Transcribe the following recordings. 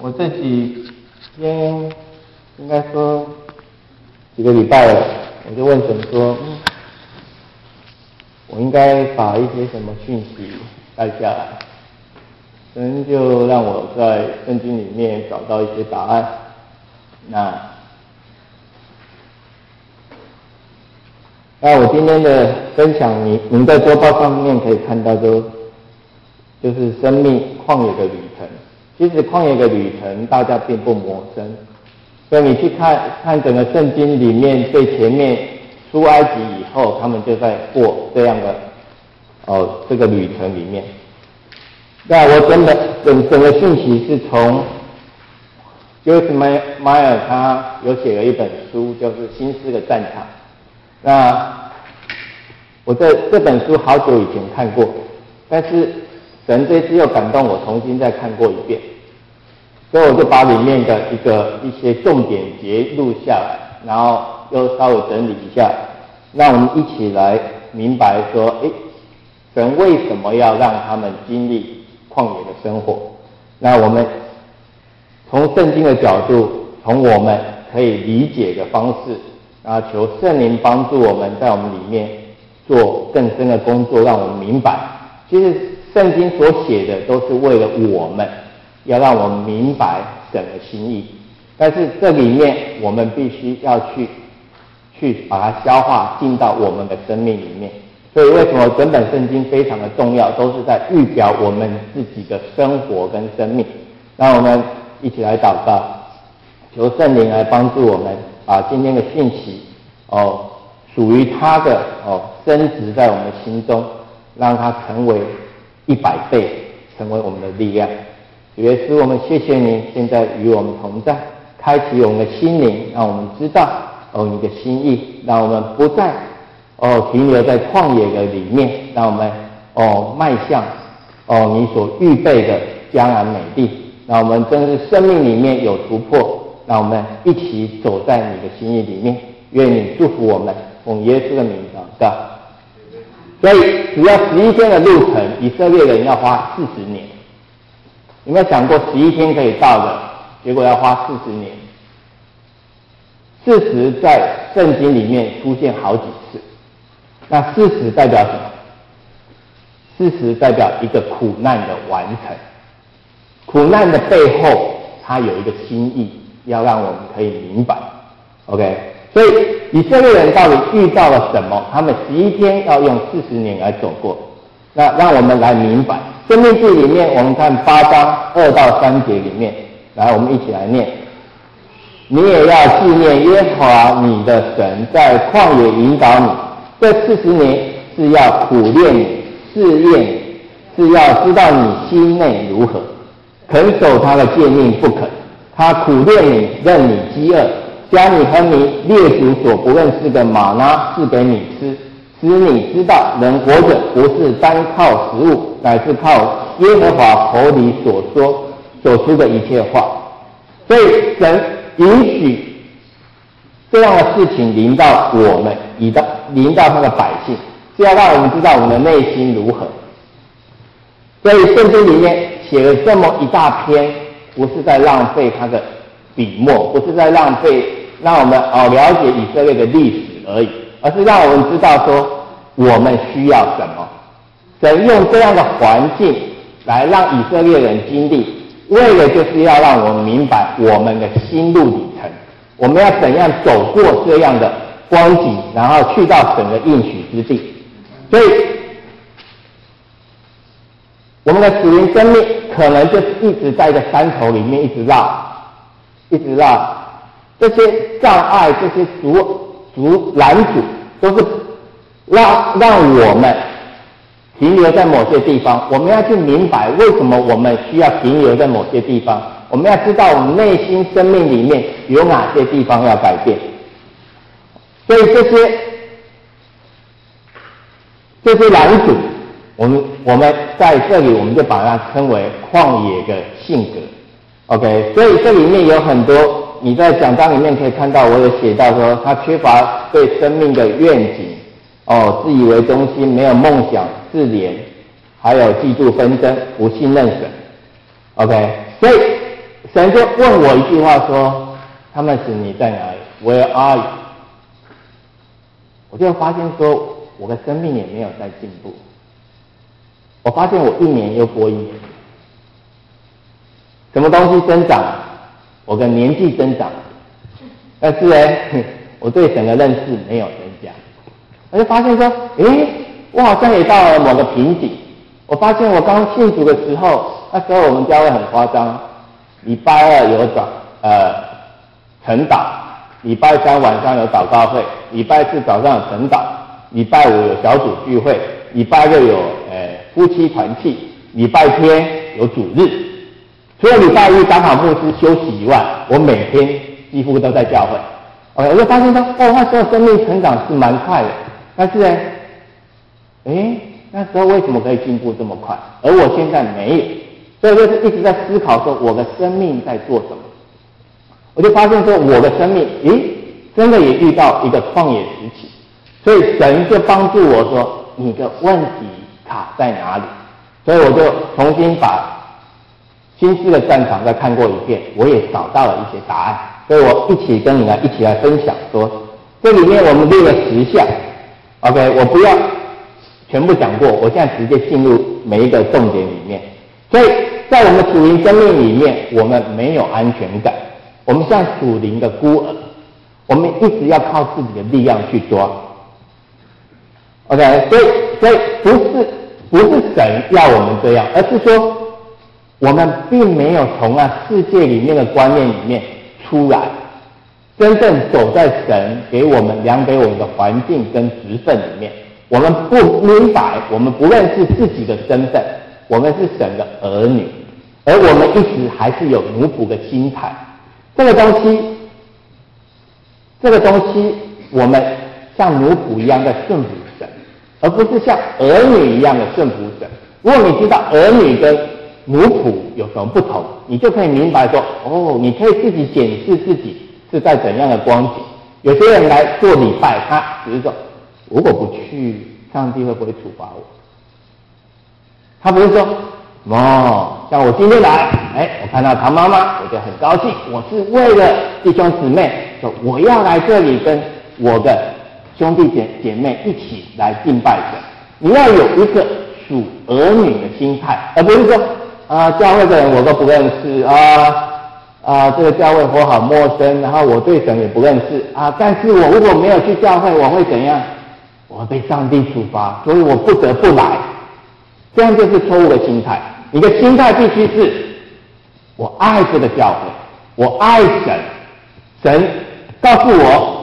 我这几天应该说几个礼拜了，我就问神说，我应该把一些什么讯息带下来。神就让我在圣经里面找到一些答案。那我今天的分享，您在周报上面可以看到就是生命旷野的旅程。其实旷野的旅程大家并不陌生，所以你去看整个圣经里面最前面出埃及以后，他们就在过这样的这个旅程里面。那我整个讯息是从 Joyce Meyer 他有写了一本书，就是《新诗的战场》。那我这本书好久以前看过，但是神这次又感动我重新再看过一遍，所以我就把里面的一些重点节录下来，然后又稍微整理一下，让我们一起来明白说，神为什么要让他们经历旷野的生活？那我们从圣经的角度，从我们可以理解的方式，然后求圣灵帮助我们在我们里面做更深的工作，让我们明白，其实圣经所写的都是为了我们，要让我们明白神的心意。但是这里面我们必须要去把它消化进到我们的生命里面。所以为什么整本圣经非常的重要，都是在预表我们自己的生活跟生命。那我们一起来祷告，求圣灵来帮助我们，把今天的讯息属于他的升值在我们的心中，让它成为100倍，成为我们的力量。主耶稣，我们谢谢你现在与我们同在，开启我们的心灵，让我们知道你的心意，让我们不再停留在旷野的里面，让我们迈向你所预备的迦南美地，让我们真是生命里面有突破，让我们一起走在你的心意里面。愿你祝福我们，奉耶稣的名祷告。所以只要11天的路程，以色列人要花40年。有没有想过11天可以到的，结果要花40年？40在圣经里面出现好几次。那40代表什么？40代表一个苦难的完成。苦难的背后，它有一个心意，要让我们可以明白。OK， 所以以色列人到底遇到了什么？他们11天要用40年来走过。那让我们来明白，《申命记》里面，我们看8章2到3节里面，来，我们一起来念。你也要纪念耶和华你的神在旷野引导你，这40年是要苦练你、试验你，是要知道你心内如何，肯守他的诫命不肯。他苦练你，任你饥饿，将你和你列祖所不认识的玛纳赐给你吃，使你知道人活着不是单靠食物，乃是靠耶和华口里所出的一切话。所以神允许这样的事情临到我们，临到他的百姓，是要让我们知道我们的内心如何。所以圣经里面写了这么一大篇，不是在浪费他的笔墨，不是在浪费让我们了解以色列的历史而已，而是让我们知道说我们需要什么。神用这样的环境来让以色列人经历，为了就是要让我们明白我们的心路里程，我们要怎样走过这样的光景，然后去到神的应许之地。所以我们的属灵生命可能就是一直在一个山头里面一直绕，这些障碍，这些拦阻，都是让我们停留在某些地方。我们要去明白为什么我们需要停留在某些地方，我们要知道我们内心生命里面有哪些地方要改变。所以这些拦阻，我们在这里我们就把它称为旷野的性格。OK， 所以这里面有很多，你在讲章里面可以看到，我有写到说他缺乏对生命的愿景，自以为中心，没有梦想，自怜，还有嫉妒纷争，不信任神。OK， 所以神就问我一句话说：“他们使你在哪里 ？Where are you？” 我就发现说，我的生命也没有在进步。我发现我一年又过一年，什么东西增长？我的年纪增长，但是呢，我对神的认识没有增加。我就发现说，我好像也到了某个瓶颈。我发现我刚信主的时候，那时候我们教会很夸张，礼拜二有晨祷，礼拜三晚上有祷告会，礼拜四早上有晨祷，礼拜五有小组聚会，礼拜六有夫妻团契，礼拜天有主日。除了礼拜一刚好牧师休息以外，我每天几乎都在教会。OK， 我就发现说，那时候生命成长是蛮快的，但是呢，那时候为什么可以进步这么快，而我现在没有？所以就是一直在思考说，我的生命在做什么。我就发现说，我的生命，真的也遇到一个旷野时期，所以神就帮助我说，你的问题卡在哪里？所以我就重新把新诗的战场再看过一遍，我也找到了一些答案。所以我一起跟你一起来分享说，这里面我们列了10项 ，OK， 我不要全部讲过，我现在直接进入每一个重点里面。所以在我们属灵生命里面，我们没有安全感，我们像属灵的孤儿，我们一直要靠自己的力量去抓。OK， 所以不是神要我们这样，而是说我们并没有从那世界里面的观念里面出来，真正走在神给我们量给我们的环境跟职分里面。我们不明白，我们不认识自己的身份，我们是神的儿女，而我们一直还是有奴仆的心态。这个东西，我们像奴仆一样在顺服神，而不是像儿女一样的顺服神。如果你知道儿女跟奴仆有什么不同，你就可以明白说，你可以自己检视自己是在怎样的光景。有些人来做礼拜，他只是说，如果不去，上帝会不会处罚我？他不是说，像我今天来，我看到唐妈妈，我就很高兴，我是为了弟兄姊妹，说我要来这里跟我的兄弟姐妹一起来敬拜神。你要有一个属儿女的心态，而不是说教会的人我都不认识这个教会我好陌生，然后我对神也不认识但是我如果没有去教会，我会怎样？我会被上帝处罚，所以我不得不来。这样就是错误的心态。你的心态必须是，我爱这个教会，我爱神，神告诉我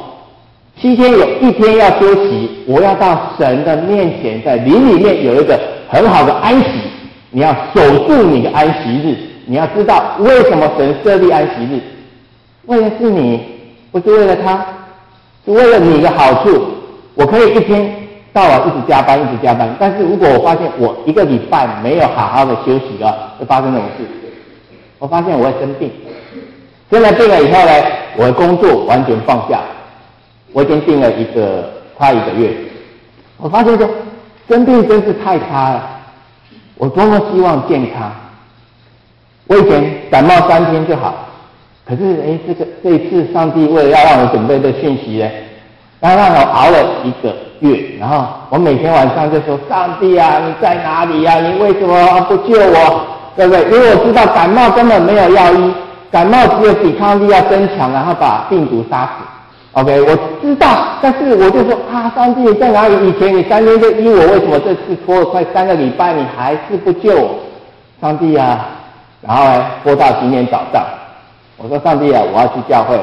7天有1天要休息，我要到神的面前，在灵里面有一个很好的安息。你要守住你的安息日，你要知道为什么神设立安息日，为的是你，不是为了他，是为了你的好处。我可以一天到晚一直加班，但是如果我发现我1个礼拜没有好好的休息了，会发生什么事？我发现我会生病，生了病了以后呢，我的工作完全放下。我已经病了快1个月，我发现说生病真是太差了。我多么希望健康，我以前感冒3天就好，可是这一次上帝为了要让我准备这讯息呢，他让我熬了1个月，然后我每天晚上就说，上帝啊，你在哪里啊？你为什么不救我？对不对？因为我知道感冒根本没有药医，感冒只有抵抗力要增强，然后把病毒杀死。OK， 我知道，但是我就说上帝你在哪里？以前你3天就医我，为什么这次拖了快3个礼拜你还是不救我？上帝啊！然后呢，拖到今天早上，我说上帝啊，我要去教会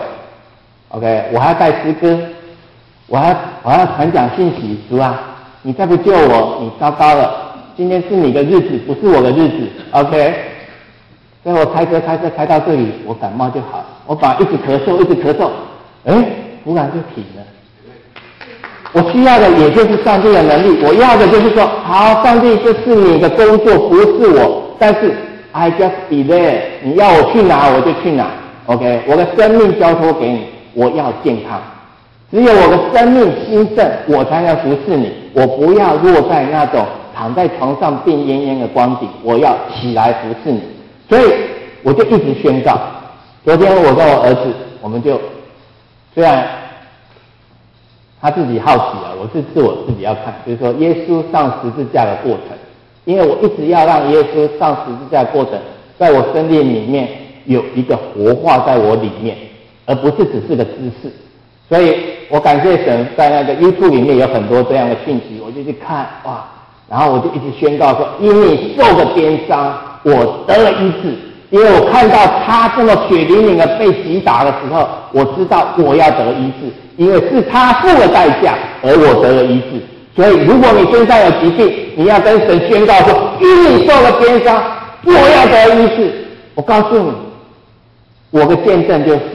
，OK， 我还要带诗歌，我要传讲信息，主啊，你再不救我，你糟糕了。今天是你的日子，不是我的日子 ，OK。所以我开车开到这里，我感冒就好了。我本来一直咳嗽，突然就停了。我需要的也就是上帝的能力，我要的就是说，好，上帝，这是你的工作，不是我。但是 I just be there， 你要我去哪我就去哪 ，OK， 我的生命交托给你，我要健康。只有我的生命兴盛，我才能服侍你。我不要落在那种躺在床上病恹恹的光景，我要起来服侍你。所以我就一直宣告。昨天我跟我儿子，我们就虽然他自己好奇啊，我是我自己要看，就是说耶稣上十字架的过程，因为我一直要让耶稣上十字架的过程，在我生命里面有一个活化在我里面，而不是只是个知识。所以我感谢神，在那个 YouTube 里面有很多这样的信息，我就去看哇，然后我就一直宣告说，因你受的鞭伤，我得了医治。因为我看到他这么血淋淋的被击打的时候，我知道我要得医治，因为是他付了代价，而我得了医治。所以如果你身上有疾病，你要跟神宣告说，因你受了鞭伤，我要得医治。我告诉你，我的见证就是，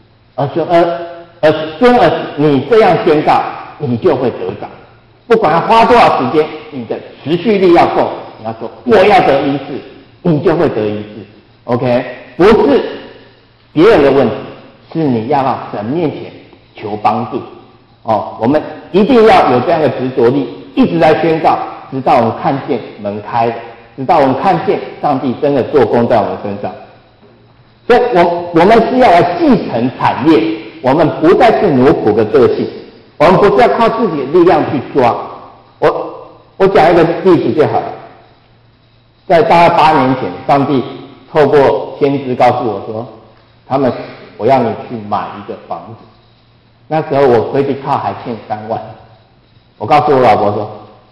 你这样宣告，你就会得着。不管要花多少时间，你的持续力要够，你要说我要得医治，你就会得医治。OK， 不是别人的问题，是你要到神面前求帮助。我们一定要有这样的执着力，一直在宣告，直到我们看见门开了，直到我们看见上帝真的做工在我们身上。所以我们是要来继承产业，我们不再是奴仆的个性，我们不是要靠自己的力量去抓。我讲一个例子就好了，在大概8年前，上帝透过先知告诉我说，我要你去买一个房子。那时候我credit card还欠3万，我告诉我老婆说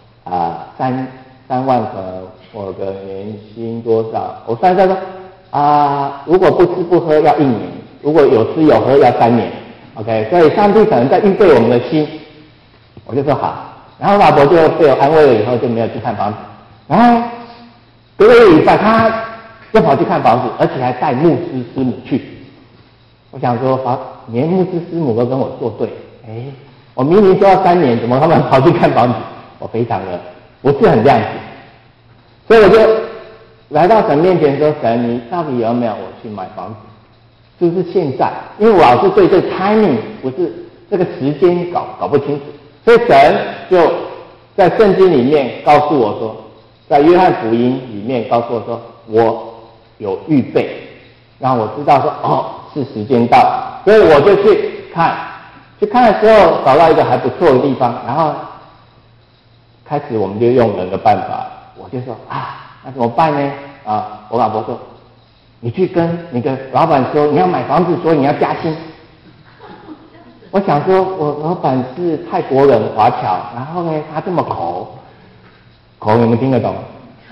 ，3万可能我的年薪多少？我算说如果不吃不喝要1年，如果有吃有喝要3年。OK， 所以上帝可能在预备我们的心，我就说好。然后老婆就被我安慰了以后就没有去看房子。然后隔了1个礼拜，他又跑去看房子，而且还带牧师师母去。我想说，连牧师师母都跟我作对，我明明说要3年，怎么他们跑去看房子？我非常的不是很谅解，所以我就来到神面前说：神，你到底有没有我去买房子？是不是现在？因为我老是对这 timing 不是这个时间搞不清楚，所以神就在圣经里面告诉我说，在约翰福音里面告诉我说，我有预备，让我知道说是时间到了，所以我就去看的时候找到一个还不错的地方，然后开始我们就用人的办法，我就说那怎么办呢？我老婆说，你去跟你的老板说你要买房子，所以你要加薪。我想说，我老板是泰国人华侨，然后呢他这么口你们听得懂？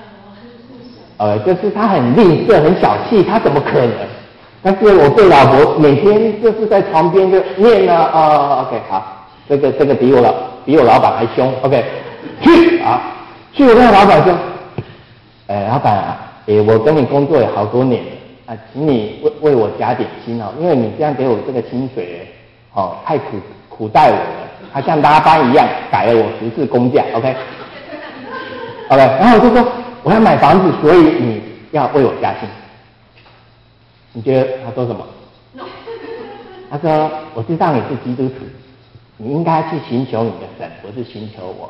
就是他很吝啬很小气，他怎么可能？但是我对老婆每天就是在床边就念OK 好，这个比我老板还凶 OK 去我跟老板说，老板我跟你工作也好多年了请你为我加点薪因为你这样给我这个薪水太苦待我了，他像拉班一样改了我10次工价 OK， 然后我就说我要买房子，所以你要为我加薪。你觉得他说什么？他说我知道你是基督徒，你应该去寻求你的神，不是寻求我。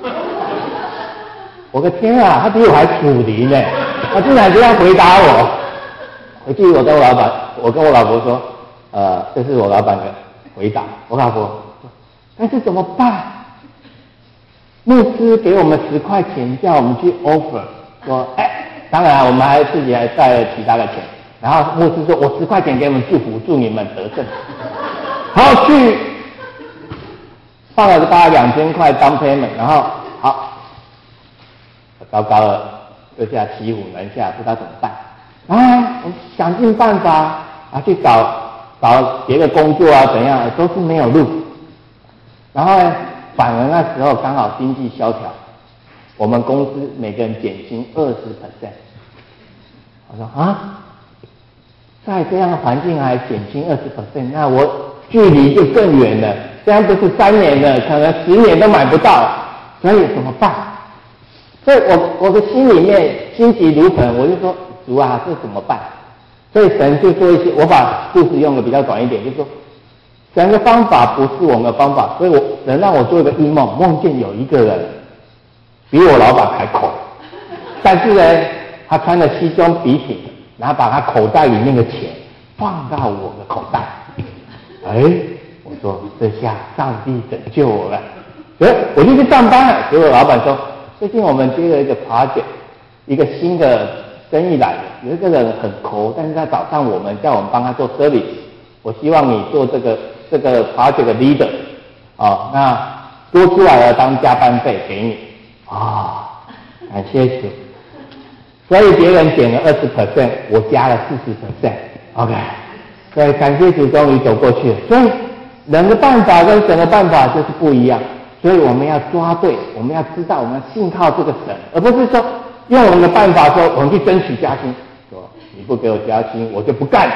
我的天啊，他比我还属灵呢，他竟然这样回答我。回去我跟我老婆说，这是我老板的回答。我老婆说，但是怎么办？牧师给我们10块钱，叫我们去 offer， 说，当然我们自己还带了其他的钱。然后牧师说，我10块钱给你们祝福，祝你们得胜。然后去放了大概2000块当 payment， 然后好，糟糕了，这下骑虎难下，不知道怎么办。我想尽办法去找别的工作怎样，都是没有路。然后呢，反而那时候刚好经济萧条，我们公司每个人减薪20%。我说在这样的环境还减薪20%，那我距离就更远了。这样不是3年了，可能10年都买不到，所以怎么办？所以我的心里面心急如焚，我就说主啊，这怎么办？所以神就说一些，我把故事用的比较短一点，就是说神的方法不是我们的方法，所以神让我做一个异梦，梦见有一个人比我老板还口，但是呢，他穿的西装笔挺， 然后把他口袋里面的钱放到我的口袋。我说这下上帝拯救我了。所以我就去上班了。结果老板说，最近我们接了一个 project， 一个新的生意来了，有一个人很抠，但是他找上我们，叫我们帮他做 service。我希望你做这个 project 的 leader， 那多出来了当加班费给你。感谢主。所以别人减了20%，我加了40%。OK， 所以感谢主，终于走过去了。所以人的办法跟神的办法就是不一样。所以我们要抓对，我们要知道，我们要信靠这个神，而不是说用我们的办法说我们去争取加薪，说你不给我加薪，我就不干。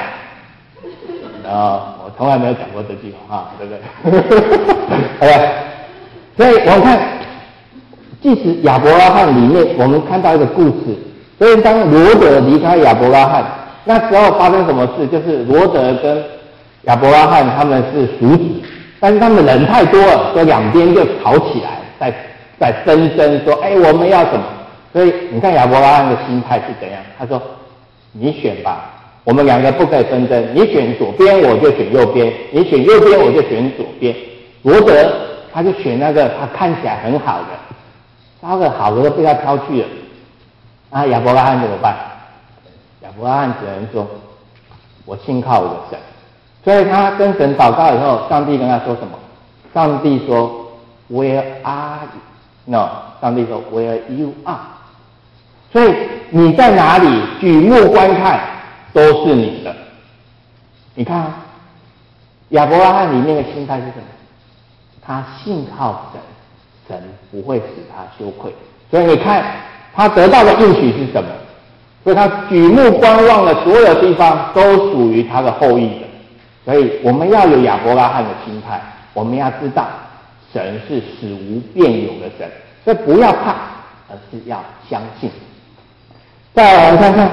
我从来没有讲过这句话，对不对？所以我们看，即使亚伯拉罕里面，我们看到一个故事。所以当罗德离开亚伯拉罕，那时候发生什么事？就是罗德跟亚伯拉罕他们是叔子，但是他们人太多了，所以两边就吵起来，在纷争说，我们要什么？所以你看亚伯拉罕的心态是怎样？他说：“你选吧，我们两个不可以纷争，你选左边我就选右边，你选右边我就选左边。”罗德他就选那个他看起来很好的，那个好的都被他挑去了。亚伯拉罕怎么办？亚伯拉罕只能说：“我信靠我的神。”所以他跟神祷告以后，上帝跟他说什么？上帝说 ：“Where are you？” No， 上帝说 ：“Where you are？” 所以你在哪里，举目观看，都是你的。你看亚伯拉罕里面的心态是什么？他信靠神，神不会使他羞愧。所以你看他得到的应许是什么？所以他举目观望的所有地方都属于他的后裔的。所以我们要有亚伯拉罕的心态，我们要知道神是使无变有的神，所以不要怕，而是要相信。再来我们看看，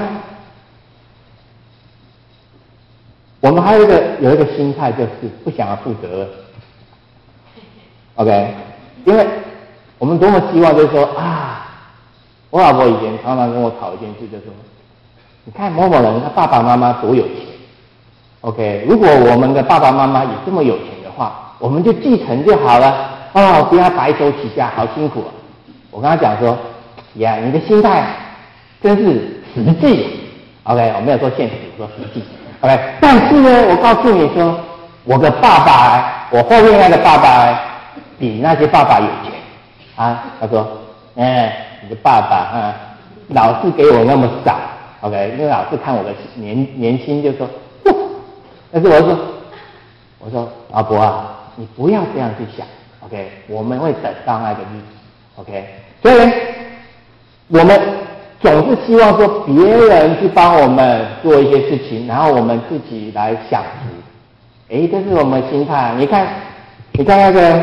我们还有一个心态，就是不想要负责任。OK， 因为我们多么希望就是说我老婆以前常常跟我吵一件事，就是说，你看某某人他爸爸妈妈多有钱 ，OK， 如果我们的爸爸妈妈也这么有钱的话，我们就继承就好了，不要白手起家，好辛苦啊。我跟他讲说，你的心态真是实际 ，OK， 我没有说现实，我说实际 ，OK， 但是呢，我告诉你说，我的爸爸，我后面那个爸爸比那些爸爸有钱他说，你的爸爸老是给我那么少 ，OK， 因为老是看我的年轻就说，但是我说老伯你不要这样去想 ，OK， 我们会等到那个日子 ，OK， 所以我们总是希望说别人去帮我们做一些事情，然后我们自己来享福，这是我们的心态。你看那个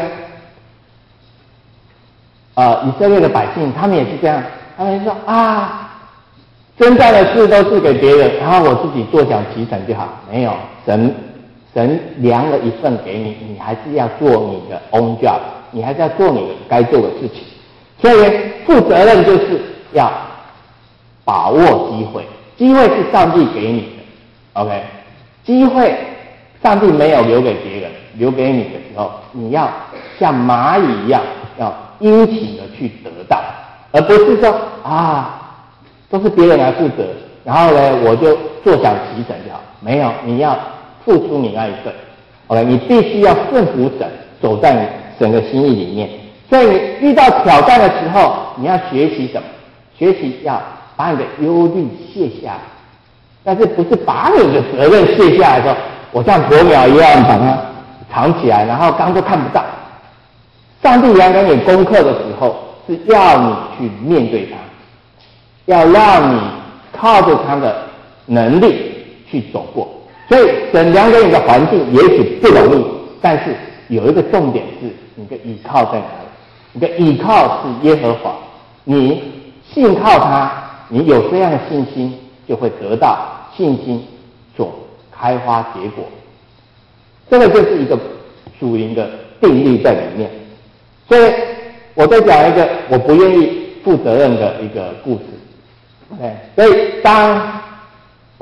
以色列的百姓，他们也是这样，他们就说征战的事都是给别人，然后我自己坐享其成就好。没有，神量了一份给你，你还是要做你的 own job， 你还是要做你的该做的事情。所以负责任就是要把握机会，机会是上帝给你的 ，OK， 机会上帝没有留给别人，留给你的时候，你要像蚂蚁一样，要殷勤的去得到，而不是说都是别人来负责，然后呢我就坐享其成就好。没有，你要付出你那一份 ，OK， 你必须要顺服神，走在神的心意里面。所以你遇到挑战的时候，你要学习什么？学习要把你的忧虑卸下来，但是不是把你的责任卸下来说，我像鸵鸟一样把它藏起来，然后刚都看不到。上帝量给你功课的时候，是要你去面对它，要让你靠着他的能力去走过。所以神量给你的环境也许不容易，但是有一个重点是你的依靠在哪里？你的依靠是耶和华，你信靠他，你有这样的信心，就会得到信心所开花结果。这个就是一个属灵的定律在里面。所以我再讲一个我不愿意负责任的一个故事。OK， 所以当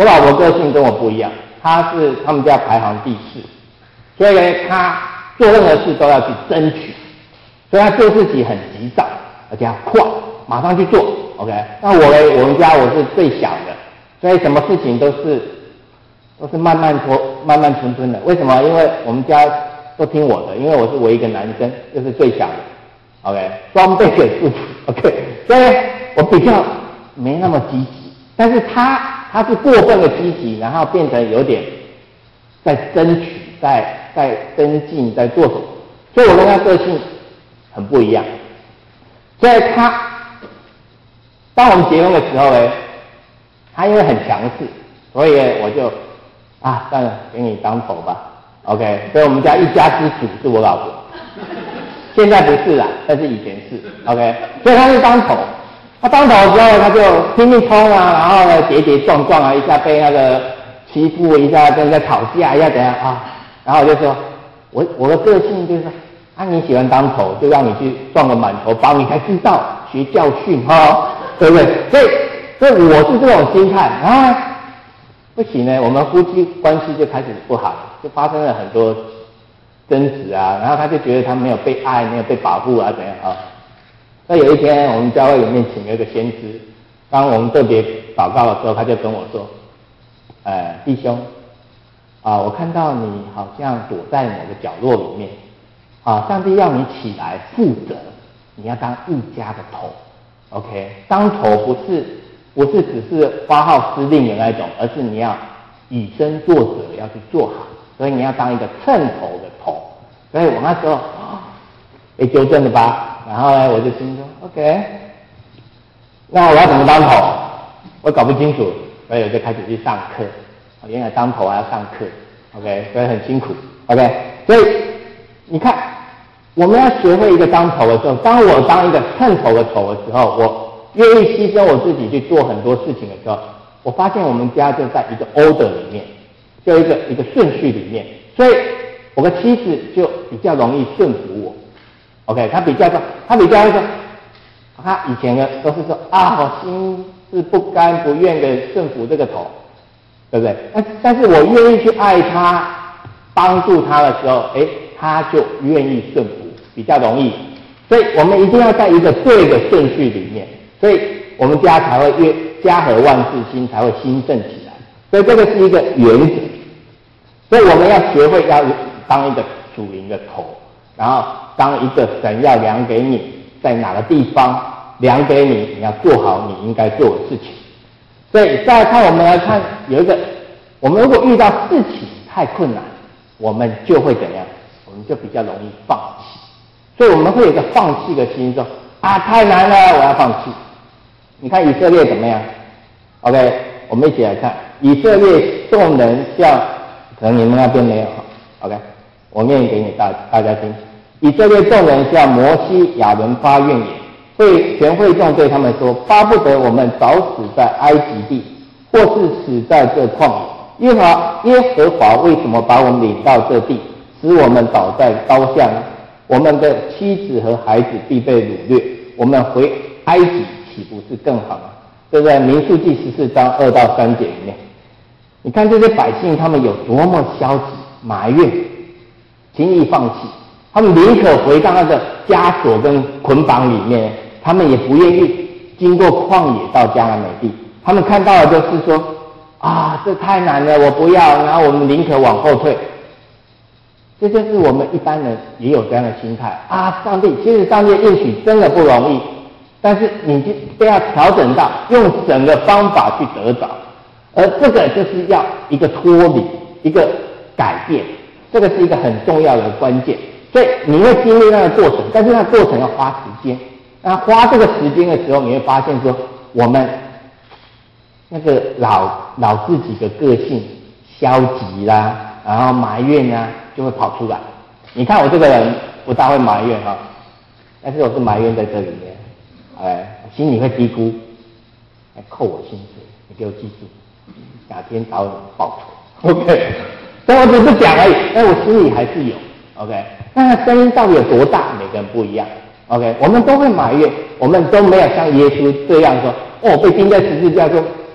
我老婆个性跟我不一样，她是他们家排行第4，所以呢，她做任何事都要去争取，所以她做事情很急躁，而且要快，马上去做。OK， 那我呢，我们家我是最小的，所以什么事情都是慢慢拖，慢慢吞吞的。为什么？因为我们家都听我的，因为我是唯一一个男生，又是最小的。OK， 双倍的祝福。OK， 所以我比较没那么积极，但是他是过分的积极，然后变成有点在争取，在跟进，在做什么，所以我跟他个性很不一样。所以当我们结婚的时候呢，他因为很强势，所以我就算了，给你当头吧。OK， 所以我们家一家之主是我老婆，现在不是啦，但是以前是。OK， 所以他是当头。他当头之后，他就拼命冲啊，然后呢跌跌撞撞啊，一下被那个欺负，一下跟人家吵架，一下怎样啊？然后我就说，我的个性就是说，你喜欢当头，就让你去撞个满头包，你才知道学教训对不对？所以我是这种心态。然后呢，不行呢，我们夫妻关系就开始不好，就发生了很多争执啊。然后他就觉得他没有被爱，没有被保护啊，怎样啊？所以有一天，我们教会里面请了一个先知，当我们特别祷告的时候，他就跟我说：“弟兄，我看到你好像躲在某个角落里面，上帝要你起来负责，你要当一家的头 ，OK？ 当头不是只是发号施令的那种，而是你要以身作则，要去做好，所以你要当一个称头的头。所以我那时候被纠正了吧？”然后呢，我就心说 OK， 那我要怎么当头？我搞不清楚，所以我就开始去上课。原来当头还要上课 ，OK， 所以很辛苦 ，OK。所以你看，我们要学会一个当头的时候，当我当一个称头的头的时候，我愿意牺牲我自己去做很多事情的时候，我发现我们家就在一个 order 里面，就一个顺序里面，所以我的妻子就比较容易顺服我。OK， 他比较说，他以前呢都是说我心是不甘不愿的顺服这个头，对不对？但是我愿意去爱他，帮助他的时候，他就愿意顺服，比较容易。所以我们一定要在一个对的顺序里面，所以我们家才会家和万事兴，才会兴盛起来。所以这个是一个原则，所以我们要学会要当一个属灵的头。然后当一个神要量给你，在哪个地方量给你，你要做好你应该做的事情。所以再看我们来看，有一个，我们如果遇到事情太困难，我们就会怎样？我们就比较容易放弃。所以我们会有一个放弃的心，说太难了，我要放弃。你看以色列怎么样 ？OK， 我们一起来看以色列众人像，可能你们那边没有 ，OK。我念给你大家听。以色列众人向摩西、亚伦发怨言，全会众对他们说：巴不得我们早死在埃及地，或是死在这旷野。耶和华为什么把我们领到这地，使我们倒在刀下呢？我们的妻子和孩子必被掳掠，我们回埃及岂不是更好吗？这在民数记14章2到3节里面，你看这些百姓他们有多么消极埋怨。轻易放弃，他们宁可回到那个枷锁跟捆绑里面，他们也不愿意经过旷野到迦南美地。他们看到的就是说这太难了，我不要，然后我们宁可往后退。这就是我们一般人也有这样的心态其实上帝应许真的不容易，但是你就都要调整到用整个方法去得着，而这个就是要一个脱离，一个改变。这个是一个很重要的关键，所以你会经历那个过程，但是那个过程要花时间。那花这个时间的时候，你会发现说，我们那个老自己的个性消极啦，然后埋怨就会跑出来。你看我这个人不大会埋怨但是我是埋怨在这里面，心里会嘀咕，扣我薪水，你给我记住，哪天找你报仇 ，OK。但我只是讲而已，但我心里还是有 ，OK。那声音到底有多大？每个人不一样 ，OK。我们都会埋怨，我们都没有像耶稣这样说，被钉在十字架说，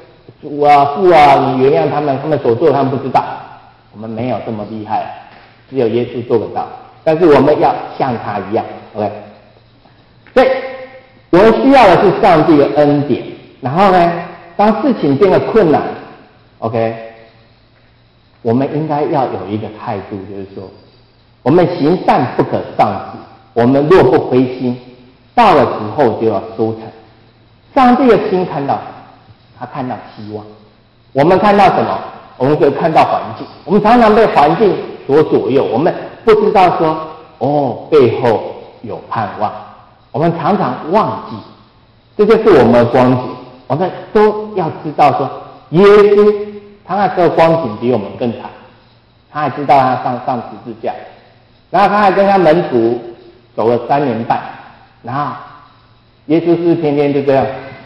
主啊父啊，你原谅他们，他们所做的他们不知道。我们没有这么厉害，只有耶稣做得到。但是我们要像他一样 ，OK？ 所以我们需要的是上帝的恩典。然后呢，当事情变得困难 ，OK？ 我们应该要有一个态度，就是说，我们行善不可丧志，我们若不灰心，到了时候就要收成。上帝的心看到，他看到希望。我们看到什么？我们可以看到环境。我们常常被环境所左右，我们不知道说，背后有盼望。我们常常忘记，这就是我们的光景。我们都要知道说，耶稣他那时候光景比我们更惨，他还知道他上十字架，然后他还跟他门徒走了3年半，然后耶稣是不是天天就这样？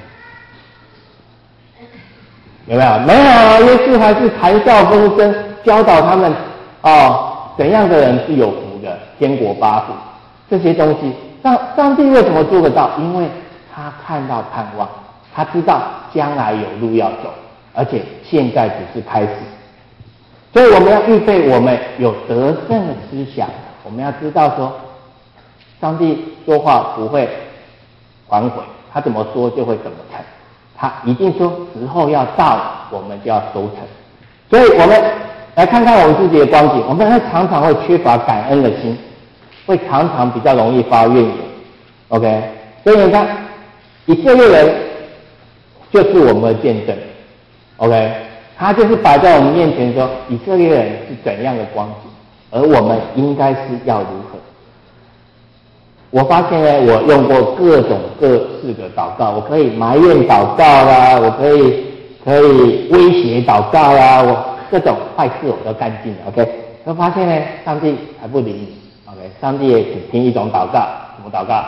有没有？没有，耶稣还是谈笑风生，教导他们怎样的人是有福的，天国8福这些东西。上帝为什么做得到？因为他看到盼望，他知道将来有路要走，而且现在只是开始。所以我们要预备，我们有得胜的思想。我们要知道说，上帝说话不会反悔，他怎么说就会怎么成。他一定说时候要到了，我们就要收成。所以我们来看看我们自己的光景，我们常常会缺乏感恩的心，会常常比较容易发怨言。OK， 所以你看，以色列人就是我们的见证。OK， 他就是摆在我们面前说，以色列人是怎样的光景，而我们应该是要如何。我发现呢，我用过各式的祷告，我可以埋怨祷告啦，我可以威胁祷告啦，我各种坏事我都干尽了。OK， 我发现呢，上帝还不理你。OK， 上帝也只听一种祷告，什么祷告？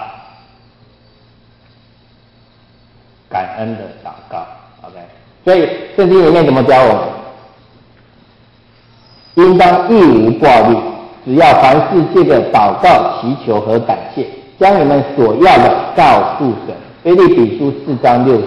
感恩的祷告。OK， 所以圣经里面怎么教我们？应当一无挂虑。只要凡事借着祷告、祈求和感谢，将你们所要的告诉神。腓立比书4章6节。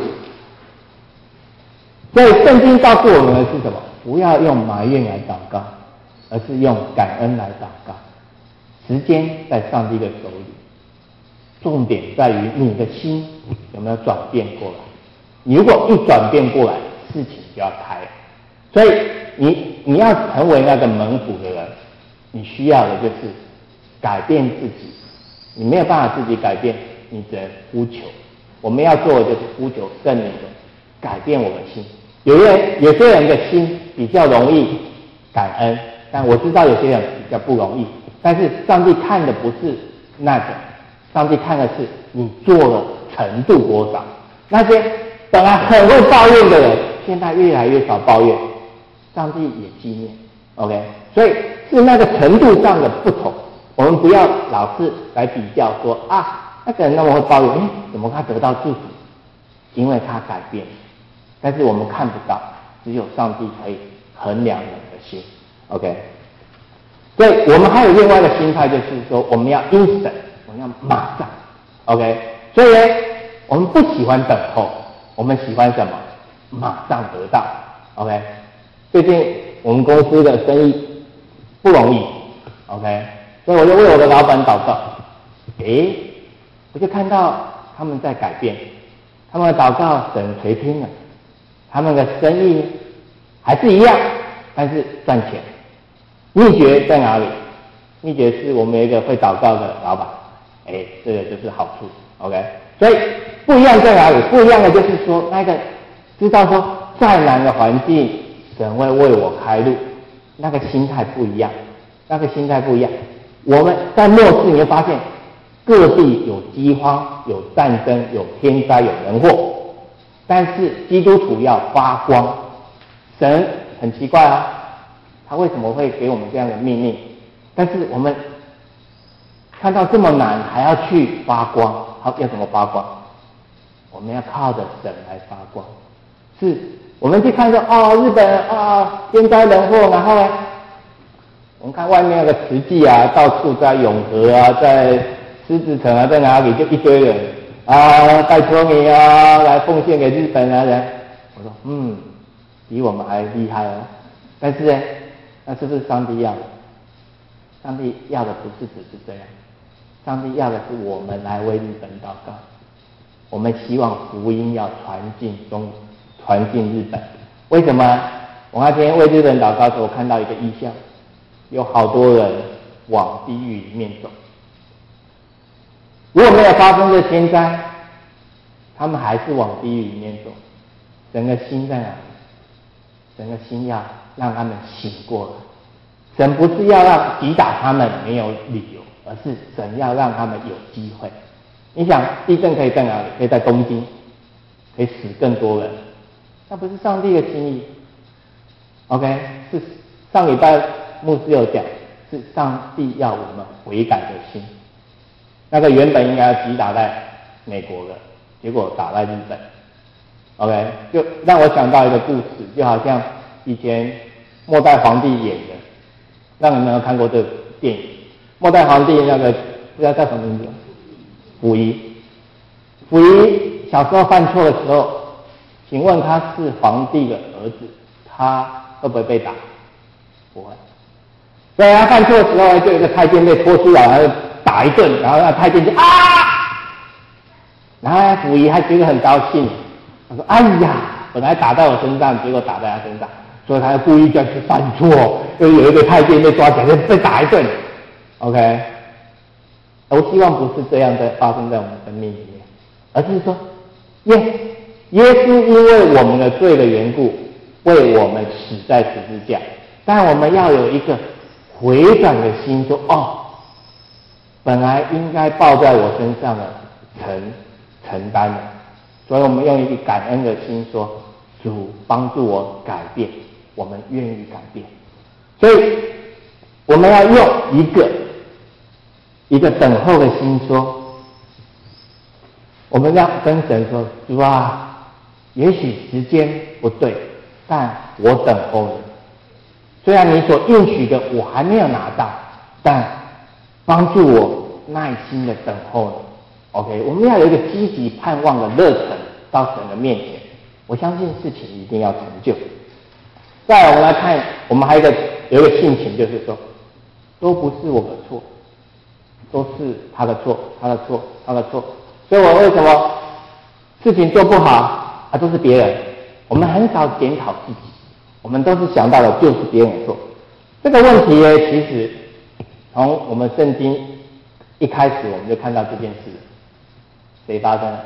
所以圣经告诉我们的是什么？不要用埋怨来祷告，而是用感恩来祷告。时间在上帝的手里，重点在于你的心有没有转变过来。你如果一转变过来，事情就要开了。所以你要成为那个门徒的人，你需要的就是改变自己。你没有办法自己改变，你只能呼求。我们要做的就是呼求圣灵的改变我们的心。有些人的心比较容易感恩，但我知道有些人比较不容易。但是上帝看的不是那个，上帝看的是你做的程度多少。那些本来很会抱怨的人，现在越来越少抱怨，上帝也纪念。OK， 所以是那个程度上的不同。我们不要老是来比较说那个人那么会抱怨，怎么他得到祝福？因为他改变。但是我们看不到，只有上帝可以衡量人的心。OK， 所以我们还有另外一个心态，就是说我们要 instant， 我们要马上。OK， 所以呢，我们不喜欢等候，我们喜欢什么？马上得到。OK， 最近我们公司的生意不容易。OK， 所以我就为我的老板祷告。我就看到他们在改变，他们的祷告神垂听了，他们的生意还是一样，但是赚钱。秘诀在哪里？秘诀是我们有一个会祷告的老板，这个就是好处。OK， 所以不一样在哪里？不一样的就是说，那个知道说再难的环境，神会为我开路，那个心态不一样，那个心态不一样。我们在末世你会发现，各地有饥荒、有战争、有天灾、有人祸，但是基督徒要发光。神很奇怪他为什么会给我们这样的命令？但是我们看到这么难，还要去发光，要怎么发光？我们要靠着神来发光。是我们去看说日本天灾人祸，然后呢，我们看外面那个慈济到处在永和在狮子城在哪里就一堆人拜托你来奉献给日本人。我说比我们还厉害哦。但是呢，那是不是上帝要的？上帝要的不是只是这样，上帝要的是我们来为日本祷告。我们希望福音要传进日本。为什么？我那天为日本祷告的时候，我看到一个异象，有好多人往地狱里面走。如果没有发生这天灾，他们还是往地狱里面走。神的心在哪里？神的心要让他们醒过来。神不是要让击打他们没有理由，而是神要让他们有机会。你想，地震可以在哪里？可以在东京，可以死更多人，那不是上帝的心意 ？OK， 是上礼拜牧师有讲，是上帝要我们悔改的心。那个原本应该要击打在美国的，结果打在日本。OK， 就让我想到一个故事，就好像以前末代皇帝演的，让你们有看过这个电影？末代皇帝那个不知道叫什么名字？溥仪小时候犯错的时候，请问他是皇帝的儿子，他会不会被打？不会。所以他犯错的时候，就有一个太监被拖出来，然后打一顿，然后那太监就啊，然后溥仪还觉得很高兴，他说：“哎呀，本来打在我身上，结果打在他身上，所以他故意再去犯错，就有一个太监被抓起来，被打一顿。” OK。我希望不是这样的发生在我们生命里面，而是说，耶稣因为我们的罪的缘故，为我们死在十字架，但我们要有一个回转的心，说本来应该报在我身上的承担了，所以我们用一个感恩的心说，主帮助我改变，我们愿意改变，所以我们要用一个等候的心说，我们要跟神说，主啊，也许时间不对，但我等候你。虽然你所应许的我还没有拿到，但帮助我耐心的等候你。OK， 我们要有一个积极盼望的热忱到神的面前，我相信事情一定要成就。再来我们来看，我们还有一个性情，就是说，都不是我的错。都是他的错，所以我为什么事情做不好啊？都是别人。我们很少检讨自己，我们都是想到的就是别人的错。这个问题呢，其实从我们圣经一开始我们就看到这件事，谁发生？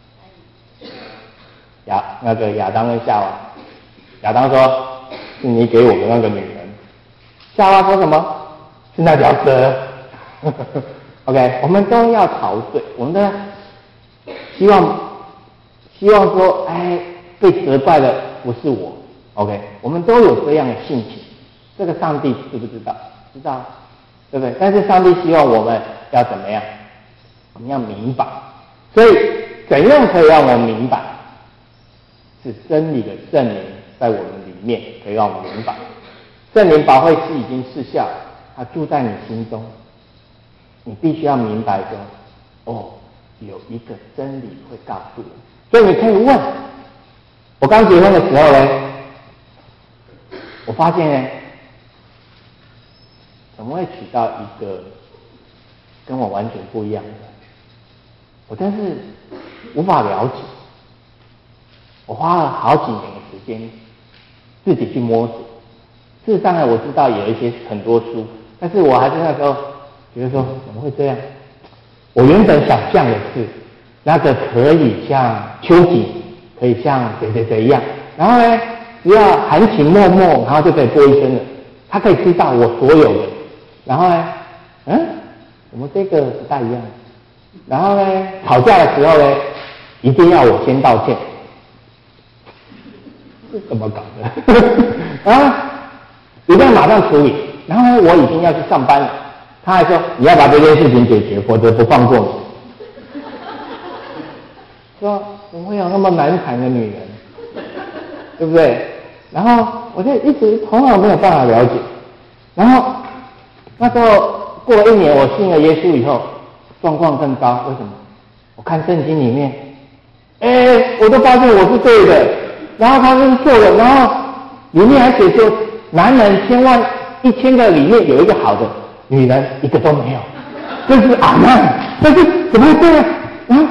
亚当跟夏娃。亚当说：“是你给我的那个女人。”夏娃说什么？是那条蛇。OK， 我们都要陶醉，我们都要希望说，被责怪的不是我。OK， 我们都有这样的性情，这个上帝知不知道？知道，对不对？但是上帝希望我们要怎么样？我们要明白。所以怎样可以让我们明白？是真理的圣灵在我们里面可以让我们明白。圣灵保惠师已经释效，他住在你心中。你必须要明白说，有一个真理会告诉你，所以你可以问。我刚结婚的时候呢，我发现呢，怎么会娶到一个跟我完全不一样的人？我真是无法了解。我花了好几年的时间自己去摸索。事实上呢，我知道有一些很多书，但是我还是那时候觉得说，怎么会这样？我原本想象的是，那个可以像秋瑾，可以像谁一样，然后呢，只要含情脉脉，然后就可以过一生了。他可以知道我所有的，然后呢，我们这个不太一样。然后呢，吵架的时候呢，一定要我先道歉，是怎么搞的？然后一定要马上处理。然后呢，我已经要去上班了。他还说你要把这件事情解决，否则不放过你。说怎么会有那么难缠的女人，对不对？然后我就一直从来没有办法了解。然后那时候过了1年，我信了耶稣以后，状况更高。为什么？我看圣经里面，我都发现我是对的，然后他是错的，然后里面还写说，男人1000个里面有一个好的，女人一个都没有。这是阿难，但是怎么会这样啊？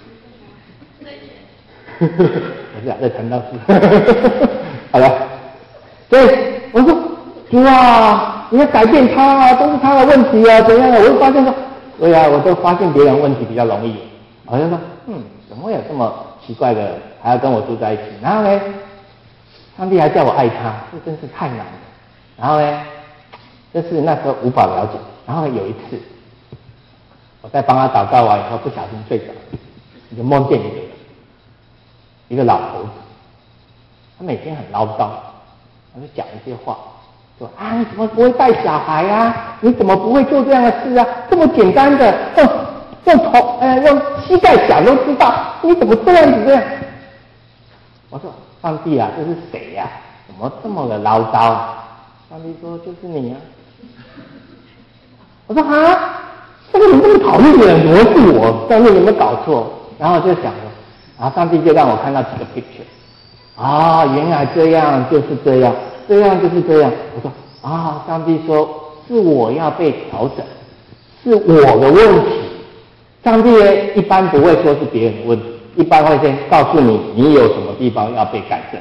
不是啊，在谈到是，好了，所以我说主啊，你要改变他啊，都是他的问题啊，怎样啊？我就发现说，对啊，我都发现别人问题比较容易，我就说，怎么会有这么奇怪的人还要跟我住在一起？然后呢，上帝还叫我爱他，这真是太难了。然后呢，就是那时候无法了解。然后有一次，我在帮他祷告完以后，不小心睡着，我就梦见一个老头子，他每天很唠叨，他就讲一些话，说啊，你怎么不会带小孩啊？你怎么不会做这样的事啊？这么简单的，用膝盖想都知道，你怎么这样子这样？我说上帝啊，这是谁呀？怎么这么的唠叨啊？上帝说就是你啊。我说啊，这个人这么讨厌的人，怎么是我？上帝有没有搞错？然后就想了，然后上帝就让我看到几个 picture， 啊，原来这样就是这样，这样就是这样。我说啊，上帝说是我要被调整，是我的问题。上帝一般不会说是别人的问题，一般会先告诉你你有什么地方要被改正。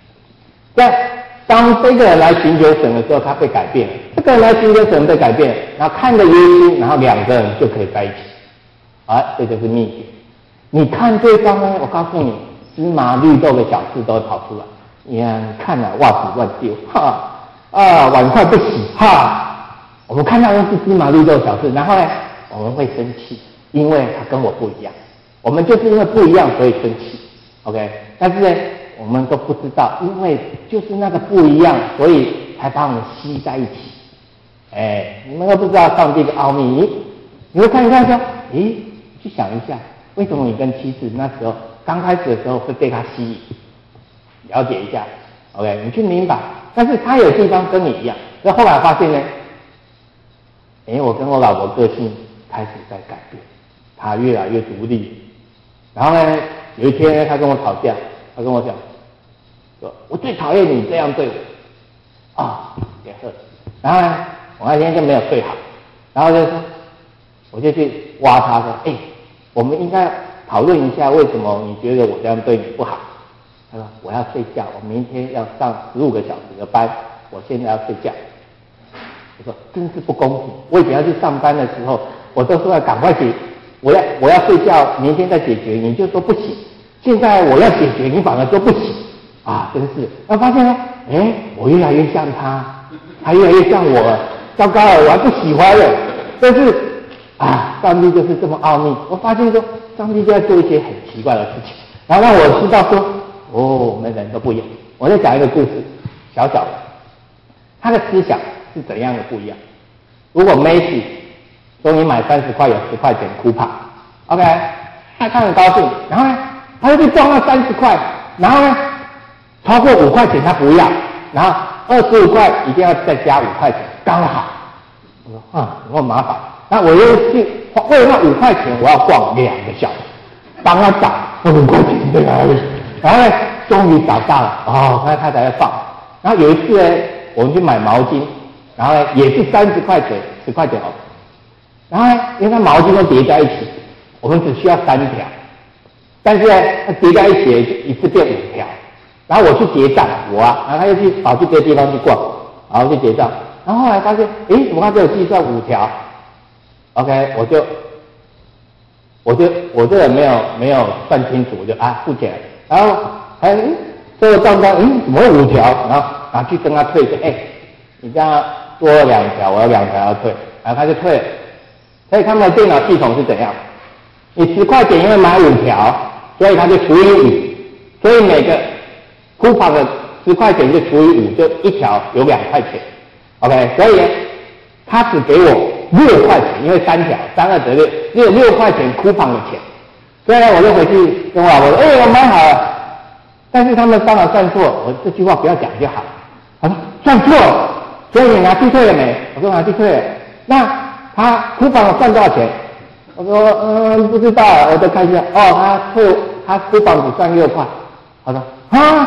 当这个人来寻求神的时候，他被改变了；这个人来寻求神被改变了，然后看着耶稣，然后两个人就可以在一起。这就是秘诀。你看对方呢，我告诉你，芝麻绿豆的小事都会跑出来。你看袜子乱丢，碗筷不洗，我们看到的是芝麻绿豆的小事，然后呢，我们会生气，因为他跟我不一样。我们就是因为不一样，所以生气。OK， 但是呢，我们都不知道，因为就是那个不一样，所以才把我们吸在一起。你们都不知道上帝的奥秘，你会看一看说，去想一下，为什么你跟妻子那时候刚开始的时候会被他吸引？了解一下 ，OK， 你去明白。但是他有地方跟你一样，所以后来发现呢，我跟我老婆个性开始在改变，她越来越独立。然后呢，有一天呢，她跟我吵架，她跟我讲，说我最讨厌你这样对我，也是。然后呢，我那天就没有睡好，然后就说，我就去挖她说，我们应该讨论一下，为什么你觉得我这样对你不好？他说我要睡觉，我明天要上15个小时的班，我现在要睡觉。我说真是不公平，我以前要去上班的时候，我都说要赶快解，我要睡觉，明天再解决，你就说不行。现在我要解决，你反而说不行，真是。我发现呢，我越来越像他，他越来越像我了，糟糕了，我还不喜欢了。但是上帝就是这么奥秘，我发现说上帝就在做一些很奇怪的事情，然后让我知道说，我们人都不一样。我再讲一个故事，小小的，他的思想是怎样的不一样？如果 Macy 说你买30块有10块钱coupon ，OK， 他很高兴，然后呢，他就去撞那30块，然后呢，超过5块钱他不要，然后25块一定要再加5块钱，刚好。我说那么麻烦，那我又去为了那5块钱，我要逛2个小时，帮他找那5块钱在哪里。然后呢，终于找到了，他才在放。然后有一次呢，我们去买毛巾，然后呢也是30块钱10块钱然后呢，因为它毛巾都叠在一起，我们只需要3条，但是呢，它叠在一起一次变5条。然后我去结账，然后他又跑去别的地方去逛，然后去结账。然后后来发现，怎么他给我计算5条 ？OK， 我这个没有算清楚，我就付钱。然后这个账单，怎么会5条？然后拿去跟他退说，你这样多了2条，我有2条要退，然后他就退了。所以他们的电脑系统是怎样？你10块钱因为买5条，所以他就除以5，所以每个coupon的10块钱就除以5，就一条有2块钱。OK， 所以呢，他只给我6块钱，因为3条，32得6，只有6块钱coupon的钱。所以呢，我就回去跟我老婆说，我买好了。但是他们算了算错，我这句话不要讲就好。他说算错了，所以你拿去退了没？我说拿去退了。那他coupon算多少钱？我说不知道，我再看一下。他coupon只算6块。他说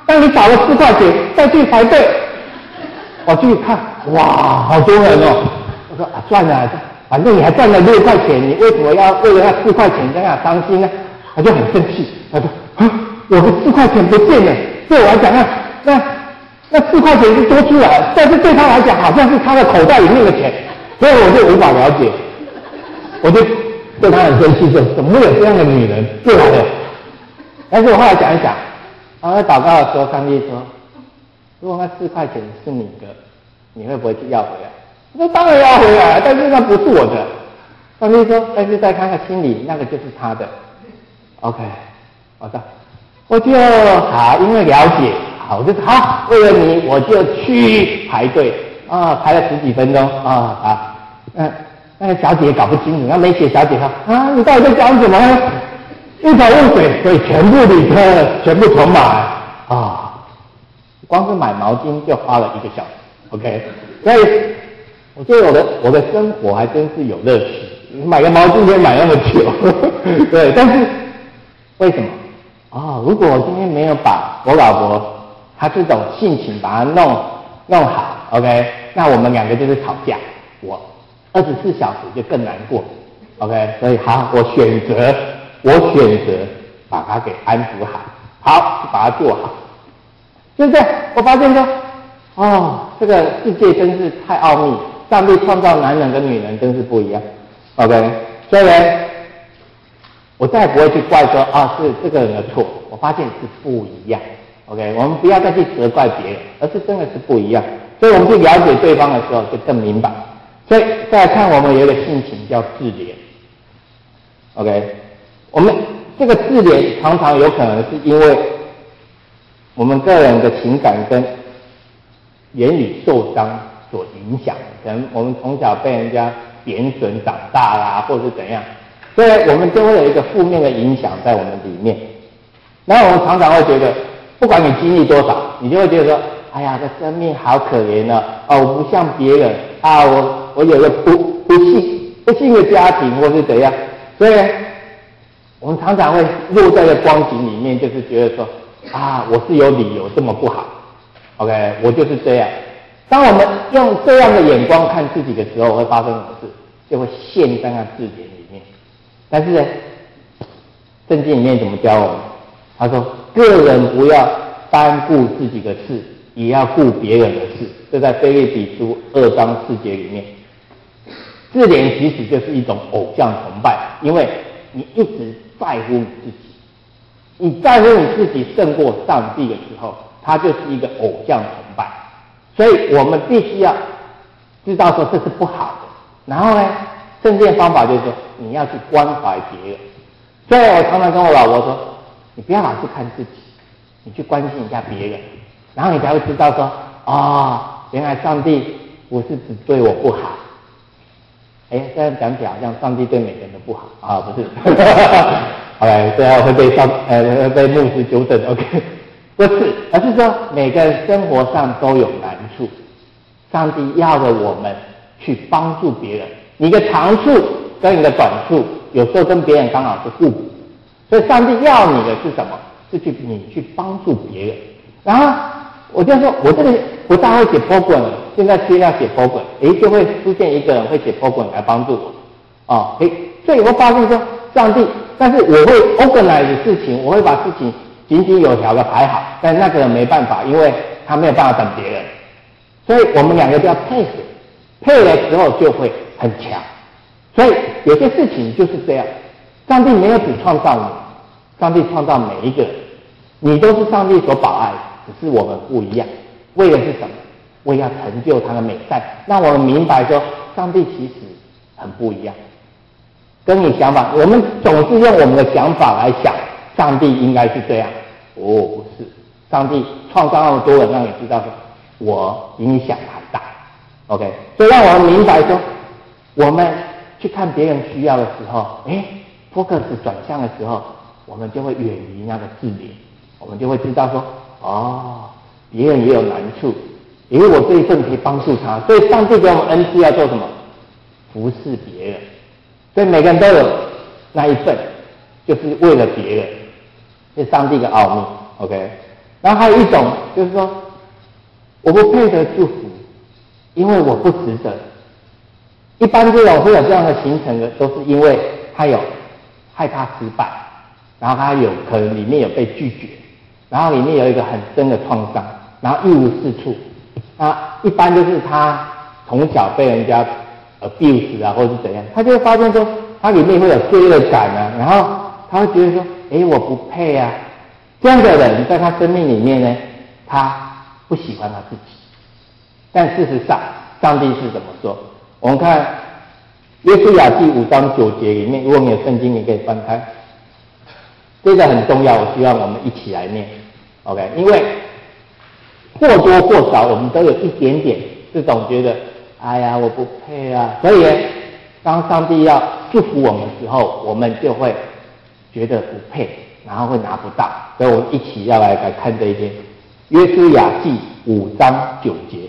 当你少了4块钱，再去排队。我去看，哇，好多人哦！我说啊，算了，反正你还赚了6块钱，你为什么要为了那4块钱在那伤心呢？他就很生气，他说啊，我的4块钱不见了，对我来讲那4块钱是多出来，但是对他来讲好像是他的口袋里面的钱，所以我就无法了解，我就对他很生气，说怎么会有这样的女人又来了？但是我后来想一想，在祷告的时候，上帝说，如果那4块钱是你的，你会不会去要回来？我说当然要回来，但是那不是我的。上帝说，但是再看看心里，那个就是他的。OK， 我就好，因为了解，好，我就好，为了你，我就去排队啊，排了10几分钟啊，那个小姐搞不清楚，那梅姐小姐说啊，你到底在讲什么？一头雾水，所以全部旅客全部重买啊，光是买毛巾就花了1个小时。OK， 所以我觉得我的生活还真是有乐趣，买个毛巾可以买那么久，对，但是为什么？如果我今天没有把我老婆她这种性情把她弄好 ，OK， 那我们2个就是吵架，我24小时就更难过 ，OK， 所以好，我选择把她给安抚好，把她做好，对不对？我发现说，这个世界真是太奥秘，上帝创造男人跟女人真是不一样 ，OK， 所以呢，我再也不会去怪说是这个人的错，我发现是不一样 ，OK， 我们不要再去责怪别人，而是真的是不一样，所以我们去了解对方的时候就更明白。所以再来看，我们有一个性情叫自怜 ，OK， 我们这个自怜常常有可能是因为我们个人的情感跟言语受伤所影响，可能我们从小被人家贬损长大啦，或者是怎样，所以我们就会有一个负面的影响在我们里面。然后我们常常会觉得，不管你经历多少，你就会觉得说，哎呀，这生命好可怜啊！我不像别人啊，我有个不幸的家庭，或是怎样，所以我们常常会落在这光景里面，就是觉得说，我是有理由这么不好 ，OK， 我就是这样。当我们用这样的眼光看自己的时候，会发生什么事？就会陷在那字典里面。但是呢，圣经里面怎么教我们？他说，个人不要单顾自己的事，也要顾别人的事。这在腓立比书2章4节里面。自怜其实就是一种偶像崇拜，因为你一直在乎你自己，你在乎你自己胜过上帝的时候，它就是一个偶像崇拜。所以我们必须要知道说这是不好的，然后呢，圣经的方法就是说你要去关怀别人。所以我常常跟我老婆说，你不要老是看自己，你去关心一下别人，然后你才会知道说，原来上帝不是只对我不好。这样讲起来好像上帝对每个人都不好不是，OK， 这样会被牧师纠正 ，OK， 不是，而是说每个人生活上都有难处，上帝要的我们去帮助别人，你的长处跟你的短处有时候跟别人刚好是互补，所以上帝要你的是什么？是你去帮助别人。然后我就说，我这个不大会写 program， 现在需要写 program， 就会出现一个人会写 program 来帮助我，所以我会发现说，上帝，但是我会 organize 事情，我会把事情井井有条的排好，但那个人没办法，因为他没有办法等别人，所以我们2个就要配合，配的时候就会很强。所以有些事情就是这样，上帝没有只创造你，上帝创造每一个人，你都是上帝所保爱的，只是我们不一样。为的是什么？为要成就他的美善，让我们明白说，上帝其实很不一样，跟你想法，我们总是用我们的想法来想，上帝应该是这样，不是，上帝创造那么多人，让你知道说，我比你想的还大 ，OK， 所以让我们明白说，我们去看别人需要的时候，focus 转向的时候，我们就会远离那个自怜，我们就会知道说，别人也有难处，我这一份可以帮助他，所以上帝给我们恩赐要做什么？服侍别人，所以每个人都有那一份，就是为了别人，是上帝的奥秘 ，OK。 然后还有一种就是说，我不配得祝福，因为我不值得。一般这种会有这样的形成的，都是因为他有害怕失败，然后他有可能里面有被拒绝，然后里面有一个很深的创伤，然后一无是处。那一般就是他从小被人家abuse 啊，或者是怎样，他就会发现说，他里面会有罪恶感啊，然后他会觉得说，我不配啊。这样的人在他生命里面呢，他不喜欢他自己。但事实上，上帝是怎么说？我们看约书亚记5章9节里面，如果你有圣经，你可以翻开，这个很重要，我希望我们一起来念 ，OK？ 因为或多或少我们都有一点点这种觉得，哎呀，我不配啊，所以当上帝要祝福我们的时候，我们就会觉得不配，然后会拿不到。所以我们一起要来看这一篇约书亚记5章9节。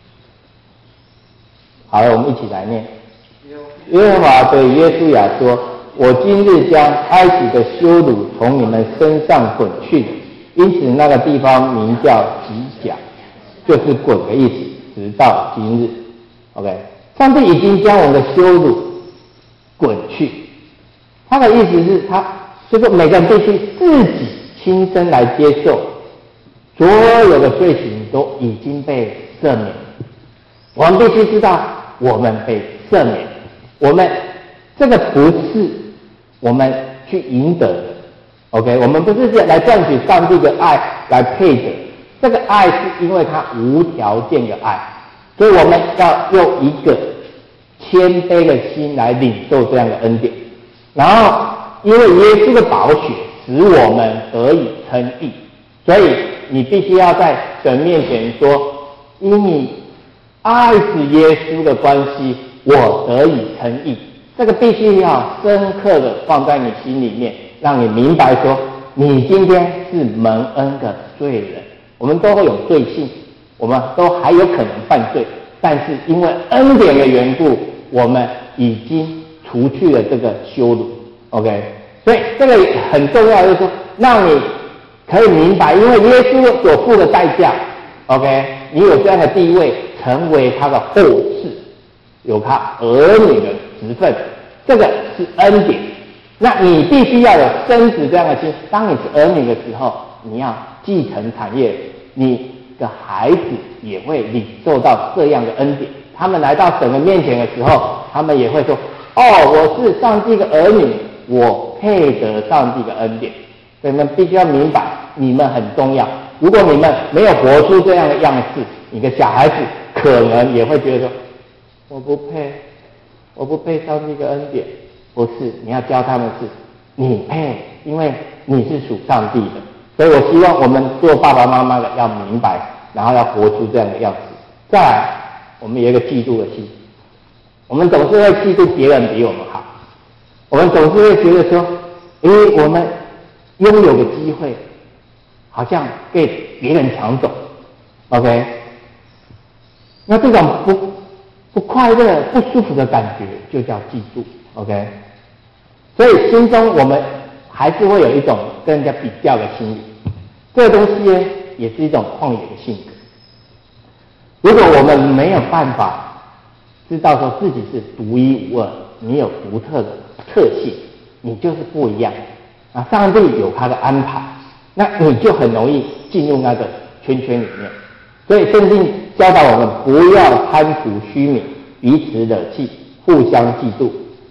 好了，我们一起来念。耶和华对约书亚说：“我今日将埃及的羞辱从你们身上滚去了。”因此那个地方名叫吉甲，就是滚的意思，直到今日。OK， 上帝已经将我们的羞辱滚去。他的意思是就是每个人必须自己亲身来接受，所有的罪行都已经被赦免。我们必须知道，我们被赦免，我们这个不是我们去赢得的 ，OK， 我们不是来赚取上帝的爱来配的，这个爱是因为他无条件的爱，所以我们要用一个谦卑的心来领受这样的恩典。然后，因为耶稣的宝血使我们得以称义，所以你必须要在神面前说，因你爱子耶稣的关系，我得以称义。这个必须要深刻的放在你心里面，让你明白说，你今天是蒙恩的罪人。我们都会有罪性，我们都还有可能犯罪，但是因为恩典的缘故，我们已经除去了这个羞辱 ，OK。所以这个很重要，就是说，让你可以明白，因为耶稣所付的代价 ，OK， 你有这样的地位，成为他的后嗣，有他儿女的职分，这个是恩典。那你必须要有生子这样的心。当你是儿女的时候，你要继承产业，你的孩子也会领受到这样的恩典。他们来到神的面前的时候，他们也会说：“哦，我是上帝的儿女，我配得上帝的恩典。”所以你们必须要明白，你们很重要。如果你们没有活出这样的样式，你的小孩子可能也会觉得说：“我不配，我不配上帝的恩典。”不是，你要教他们是，你配，因为你是属上帝的。所以我希望我们做爸爸妈妈的要明白，然后要活出这样的样子。再来，我们有一个嫉妒的心，我们总是会嫉妒别人比我们好，我们总是会觉得说，我们拥有的机会好像被别人抢走 ，OK？ 那这种不快乐、不舒服的感觉就叫嫉妒 ，OK？ 所以心中我们还是会有一种跟人家比较的心理，这个东西呢也是一种旷野的性格。如果我们没有办法知道说自己是独一无二，你有独特的特性，你就是不一样啊！上帝有他的安排，那你就很容易进入那个圈圈里面。所以圣经教导我们不要贪图虚名，彼此惹气，互相嫉妒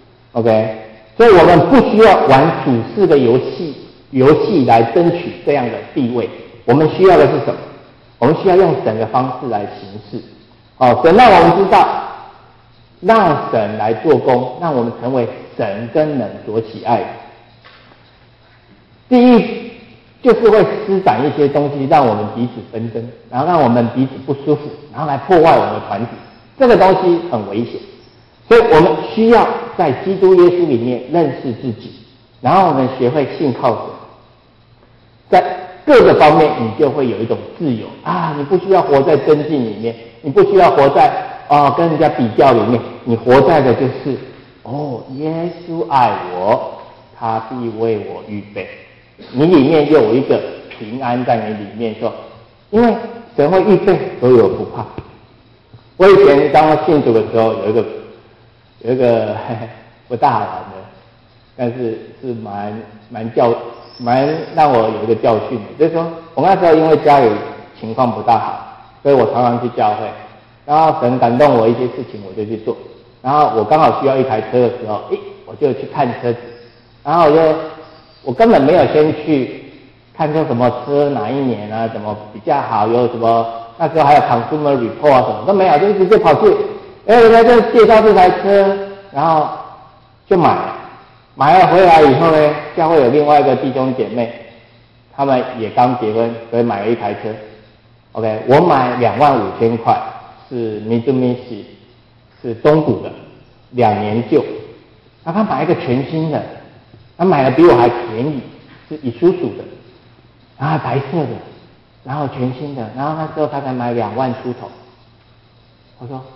，OK？所以我们不需要玩属世的游戏来争取这样的地位。我们需要的是什么？我们需要用神的方式来行事。神让我们知道，让神来做工，让我们成为神跟人所喜爱的。第一，就是会施展一些东西，让我们彼此纷争，然后让我们彼此不舒服，然后来破坏我们的团体。这个东西很危险。所以我们需要在基督耶稣里面认识自己，然后我们学会信靠神，在各个方面你就会有一种自由啊！你不需要活在争竞里面，你不需要活在跟人家比较里面，你活在的就是耶稣爱我，他必为我预备。你里面就有一个平安在你里面说，因为神会预备，所以我不怕。我以前刚信主的时候，有一个不大好玩的，但是是蛮让我有一个教训的，就是说我那时候因为家里情况不大好，所以我常常去教会，然后神感动我一些事情我就去做，然后我刚好需要一台车的时候，我就去看车子，然后我根本没有先去看说什么车哪一年啊，怎么比较好，有什么那时候还有 consumer report 啊，什么都没有，就直接跑去，人家就介绍这台车，然后就买了回来以后呢，教会有另外一个弟兄姐妹，他们也刚结婚，所以买了一台车。OK， 我买25000块，是 Mitsubishi， 是中古的，2年旧。那他买一个全新的，他买的比我还便宜，是Isuzu的，然后白色的，然后全新的，然后那时候他才买2万出头。我说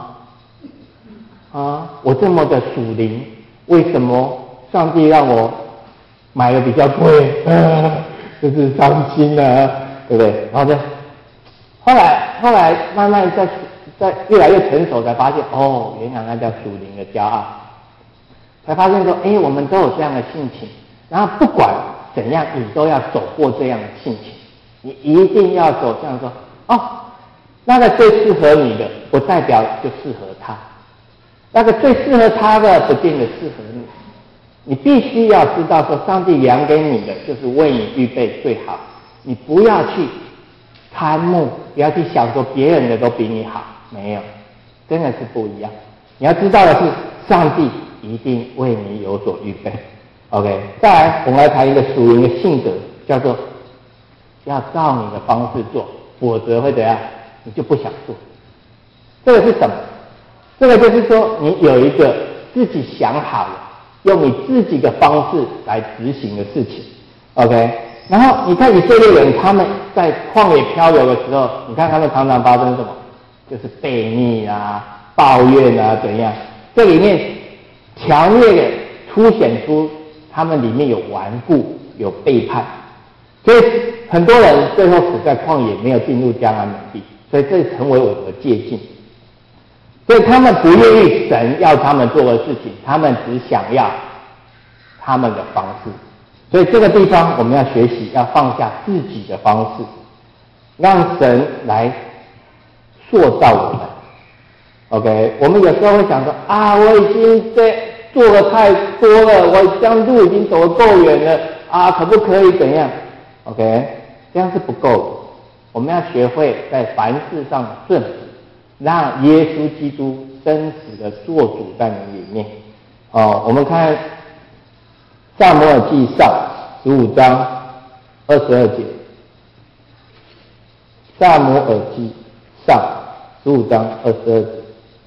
我这么的属灵，为什么上帝让我买的比较贵？就是伤心啊，对不对？然后呢，后来慢慢在越来越成熟，才发现原来那叫属灵的骄傲，才发现说，我们都有这样的性情，然后不管怎样，你都要走过这样的性情，你一定要走这样说，那个最适合你的，不代表就适合他，那个最适合他的，不见得适合你。你必须要知道说，上帝量给你的就是为你预备最好，你不要去贪慕，不要去想说别人的都比你好，没有，真的是不一样。你要知道的是，上帝一定为你有所预备。OK， 再来，我们来谈一个属灵的性格，叫做要照你的方式做，否则会怎样？你就不想做。这个是什么？这个就是说，你有一个自己想好了，用你自己的方式来执行的事情。OK， 然后你看以色列人他们在旷野漂流的时候，你看他们常常发生什么？就是悖逆啊、抱怨啊怎样？这里面强烈的凸显出他们里面有顽固、有背叛，所以很多人最后死在旷野，没有进入迦南美地，所以这成为我们的戒禁。所以他们不愿意神要他们做的事情，他们只想要他们的方式。所以这个地方我们要学习，要放下自己的方式，让神来塑造我们。OK， 我们有时候会想说我已经做了太多了，我这样路已经走得够远了可不可以怎样 ？OK， 这样是不够的。我们要学会在凡事上顺服，让耶稣基督真实的做主在你里面。我们看撒母耳记上15章22节，撒母耳记上15章22节。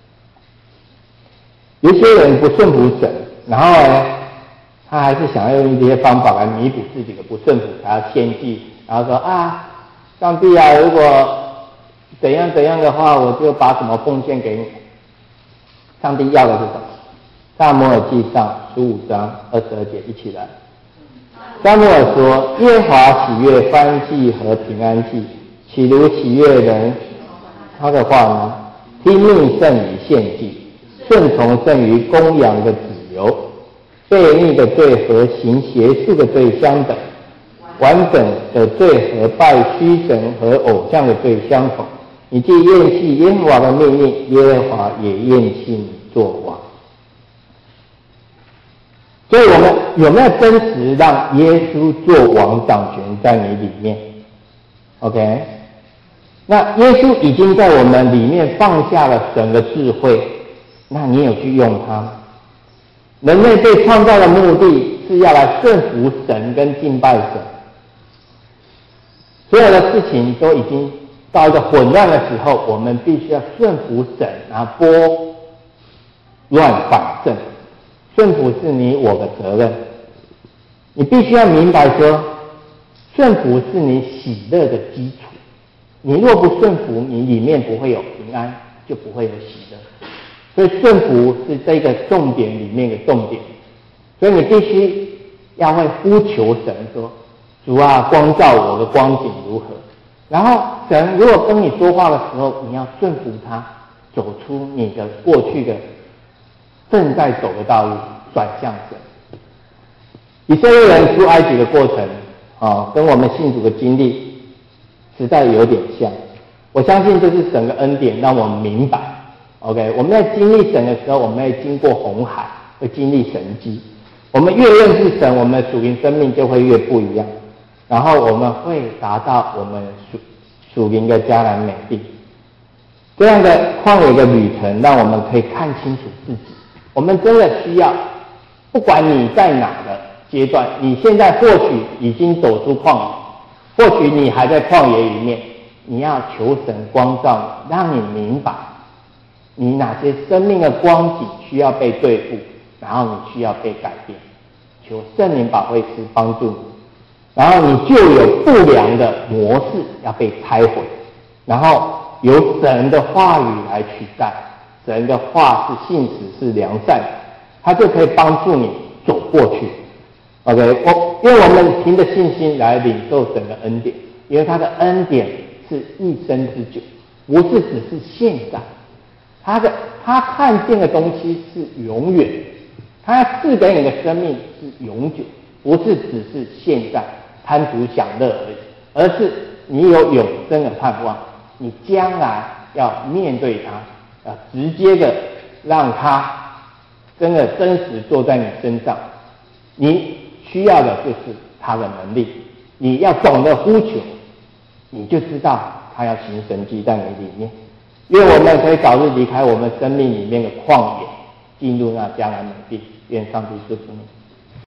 有些人不顺服神，然后呢，他还是想要用一些方法来弥补自己的不顺服，还要献祭，然后说上帝如果怎样怎样的话，我就把什么奉献给你。上帝要的是什么？撒母耳记上15章22节，一起来。撒母耳说：耶和华喜悦燔祭和平安祭，岂如喜悦人他的话呢？听命胜于献祭，顺从胜于公羊的脂油。悖逆的罪和行邪事的罪相等，完整的罪和拜虚神和偶像的罪相同。你既厌弃耶和华的命令，耶和华也厌弃你做王。所以我们有没有真实让耶稣做王掌权在你里面 ？OK， 那耶稣已经在我们里面放下了神的智慧，那你有去用它吗？人类被创造的目的是要来顺服神跟敬拜神，所有的事情都已经到一个混乱的时候，我们必须要顺服神，然后拨乱反正。顺服是你我的责任，你必须要明白说，顺服是你喜乐的基础。你若不顺服，你里面不会有平安，就不会有喜乐。所以顺服是这个重点里面的重点。所以你必须要会呼求神说： 主啊，光照我的光景如何？然后神如果跟你说话的时候，你要顺服他，走出你的过去的正在走的道路，转向神。以色列人出埃及的过程跟我们信主的经历实在有点像。我相信这是神的恩典，让我们明白。OK， 我们在经历神的时候，我们会经过红海，会经历神迹。我们越认识神，我们的属灵生命就会越不一样。然后我们会达到我们属灵的迦南美地。这样的旷野的旅程，让我们可以看清楚自己。我们真的需要，不管你在哪个阶段，你现在或许已经走出旷野，或许你还在旷野里面，你要求神光照你，让你明白你哪些生命的光景需要被对付，然后你需要被改变，求圣灵保惠师帮助你，然后你就有不良的模式要被拆毁，然后由神的话语来取代。神的话是信实，是良善，他就可以帮助你走过去。OK， 因为我们凭着信心来领受神的恩典，因为他的恩典是一生之久，不是只是现在。他看见的东西是永远，他赐给你的生命是永久，不是只是现在贪图享乐而已，而是你有永生的盼望，你将来要面对他，要直接的让他真的真实坐在你身上。你需要的就是他的能力，你要懂得呼求，你就知道他要行神迹在你里面。愿我们可以早日离开我们生命里面的旷野，进入那迦南美地。愿上帝祝福你。